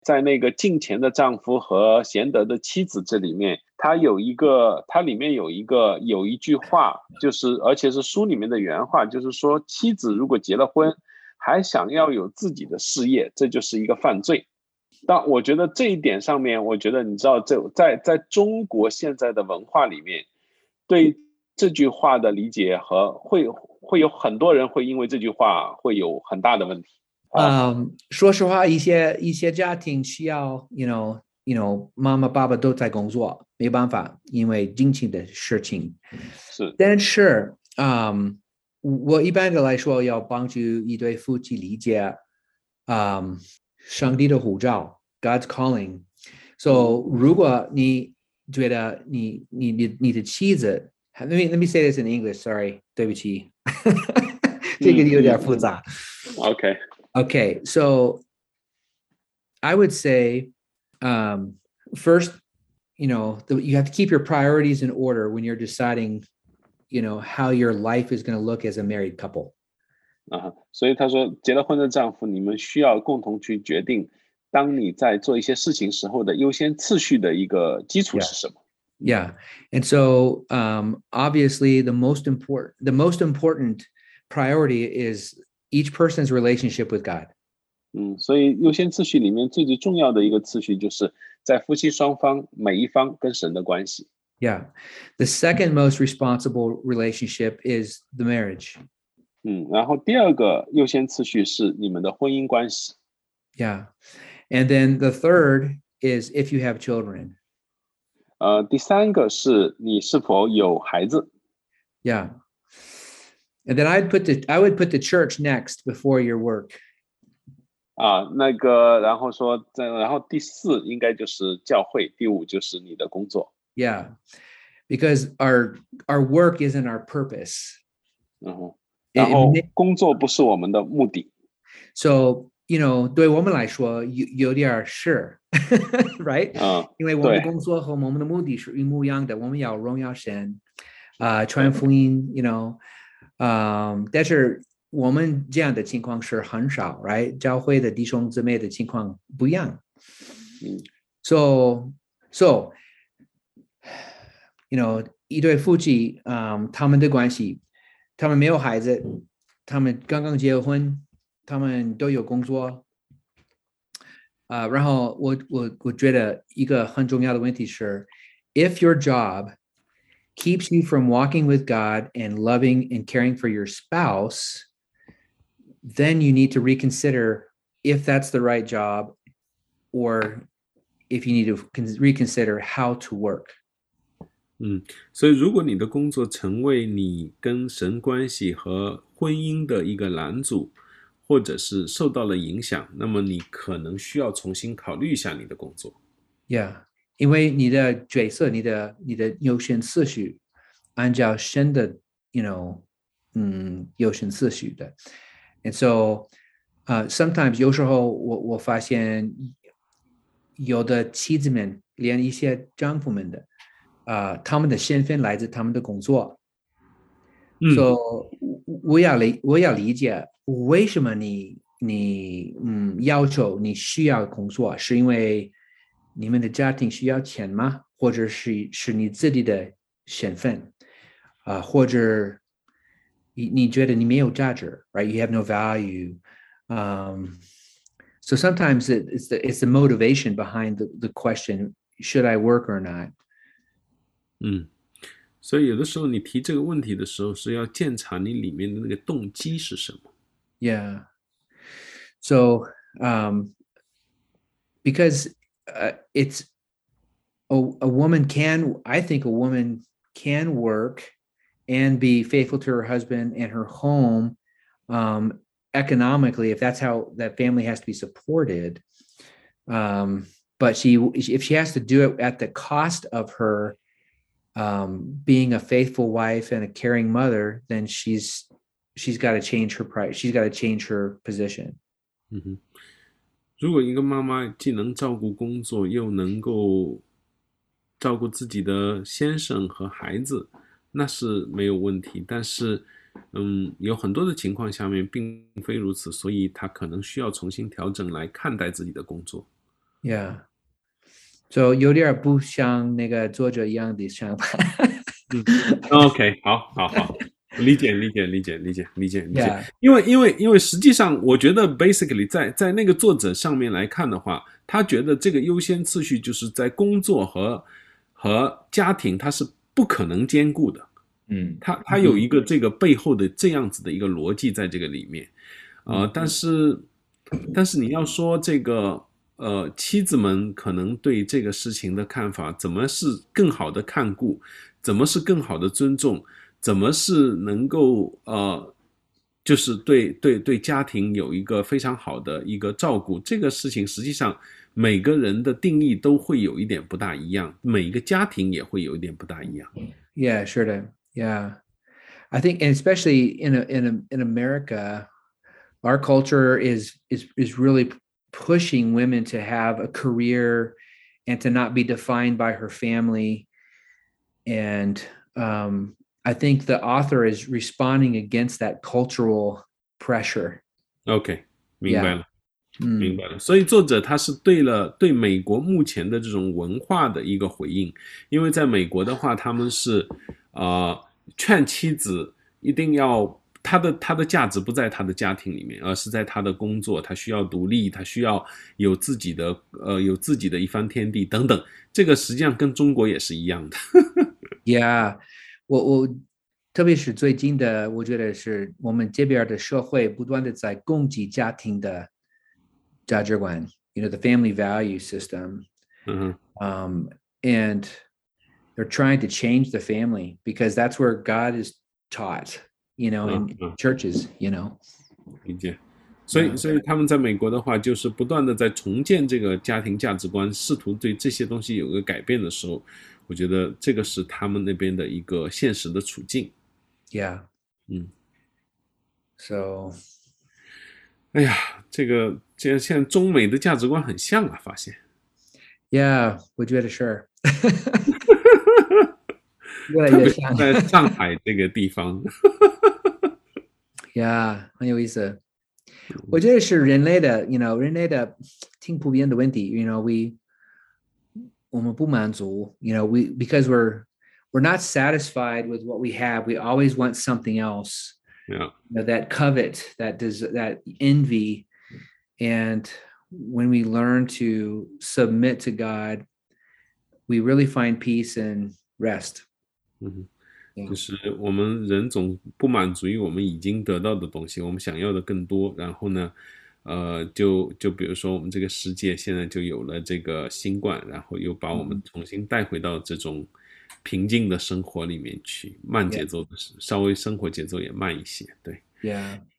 在那个敬虔的丈夫和贤德的妻子这里面，它里面有一句话，就是而且是书里面的原话，就是说妻子如果结了婚，还想要有自己的事业，这就是一个犯罪。但我觉得这一点上面，我觉得你知道，在中国现在的文化里面，对这句话的理解和会有很多人会因为这句话会有很大的问题。 说实话，一些家庭需要妈妈爸爸都在工作，没办法，因为经济的事情。 是， 但是我一般的来说要帮助一对夫妻理解上帝的呼召 God's calling。 So 如果你觉得你的妻子let me say this in English, sorry， 对不起这个有点复杂。 OK Okay, so I would say first, you have to keep your priorities in order when you're deciding, how your life is going to look as a married couple. 所以他说，结了婚的丈夫，你们需要共同去决定，当你在做一些事情时候的优先次序的一个基础 Yeah. 是什么。 Yeah. And so obviously the most important priority is each person's relationship with God. 所以优先次序里面最重要的一个次序，就是在夫妻双方每一方跟神的关系。 Yeah. The second most responsible relationship is the marriage. 然后第二个优先次序是你们的婚姻关系。 Yeah. And then the third is if you have children. 第三个是你是否有孩子。 Yeah. And then I would put the church next before your work. 然后第四应该就是教会，第五就是你的工作。 Yeah. Because our work isn't our purpose. 然后工作不是我们的目的。 So, 对我们来说有点是right? 因为我们的工作和我们的目的是一模一样的，我们要荣耀神，传福音，但是我们这样的情况是很少 right? 教会的弟兄姊妹的情况不一样。So, 一对夫妻他们的关系，他们没有孩子，他们刚刚结婚，他们都有工作。然后我觉得一个很重要的问题是 if your job keeps you from walking with God and loving and caring for your spouse, then you need to reconsider if that's the right job or if you need to reconsider how to work. 所以如果你的工作成为你跟神关系和婚姻的一个拦阻，或者是受到了影响，那么你可能需要重新考虑一下你的工作。 Yeah, 因为你的角色，你的优先次序，按照神的优先次序的。And so, sometimes 有时候我发现有的妻子们，连一些丈夫们的，他们的身份来自他们的工作。So 我要理解为什么你要求你需要工作，是因为你们的家庭需要钱吗？或者是你自己的身份，或者你觉得你没有价值 right? You have no value. So sometimes it's the motivation behind the question, should I work or not? 所以有的时候你提这个问题的时候，是要检查你里面的那个动机是什么。 Yeah. So, because it's a woman I think a woman can work and be faithful to her husband and her home economically, if that's how that family has to be supported. But if she has to do it at the cost of her being a faithful wife and a caring mother, then she's got to change her price. She's got to change her position. 如果一个妈妈既能照顾工作，又能够照顾自己的先生和孩子，那是没有问题。但是，有很多的情况下面并非如此，所以她可能需要重新调整来看待自己的工作。 ，Yeah，就有点不像那个作者一样的想法。 OK，好，理解。 Yeah， 因为实际上，我觉得 basically 在那个作者上面来看的话，他觉得这个优先次序就是在工作和家庭，它是不可能兼顾的。他有一个这个背后的这样子的一个逻辑在这个里面，但是你要说这个妻子们可能对这个事情的看法，怎么是更好的看顾，怎么是更好的尊重，怎么是能够就是对家庭有一个非常好的一个照顾，这个事情实际上每个人的定义都会有一点不大一样，每一个家庭也会有一点不大一样。 Yeah, sure to. Yeah. I think, and especially in America, our culture is really pushing women to have a career and to not be defined by her family. And I think the author is responding against that cultural pressure. OK， 明白了。明白了， Yeah. 所以作者他是对美国目前的这种文化的一个回应，因为在美国的话，他们是劝妻子一定要他的价值不在他的家庭里面，而是在他的工作，他需要独立，他需要有自己的一番天地等等，这个实际上跟中国也是一样的。 Yeah， 我特别是最近的，我觉得是我们这边的社会不断的在攻击家庭的价值观，the family value system， and they're trying to change the family because that's where God is taught，in churches。 理解。所以他们在美国的话，就是不断的在重建这个家庭价值观，试图对这些东西有个改变的时候，我觉得这个是他们那边的一个现实的处境。 Yeah. So， 哎呀，这现在中美的价值观很像啊，发现。 Yeah， 我觉得是。 特别是在上海这个地方。 Yeah， 很有意思。我觉得是人类的挺普遍的问题。我们不满足。because we're not satisfied with what we have. We always want something else. Yeah. That covet, that envy, and when we learn to submit to God, we really find peace and rest. 就是我们人总不满足于我们已经得到的东西，我们想要的更多。然后呢，就比如说我们这个世界现在就有了这个新冠，然后又把我们重新带回到这种平静的生活里面去，慢节奏的，稍微生活节奏也慢一些。对。 Yeah.